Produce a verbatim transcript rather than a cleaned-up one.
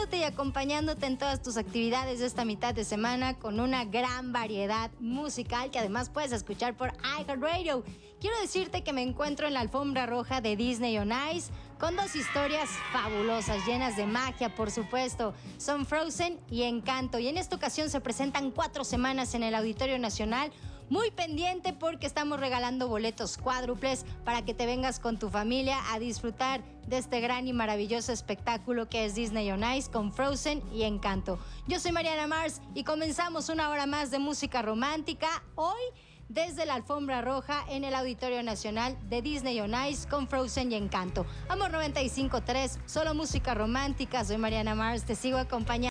y acompañándote en todas tus actividades de esta mitad de semana con una gran variedad musical que además puedes escuchar por iHeartRadio. Quiero decirte que me encuentro en la alfombra roja de Disney on Ice con dos historias fabulosas, llenas de magia, por supuesto. Son Frozen y Encanto. Y en esta ocasión se presentan cuatro semanas en el Auditorio Nacional. Muy pendiente porque estamos regalando boletos cuádruples para que te vengas con tu familia a disfrutar de este gran y maravilloso espectáculo que es Disney on Ice con Frozen y Encanto. Yo soy Mariana Mars y comenzamos una hora más de música romántica hoy desde la alfombra roja en el Auditorio Nacional de Disney on Ice con Frozen y Encanto. Amor noventa y cinco punto tres, solo música romántica. Soy Mariana Mars, te sigo acompañando.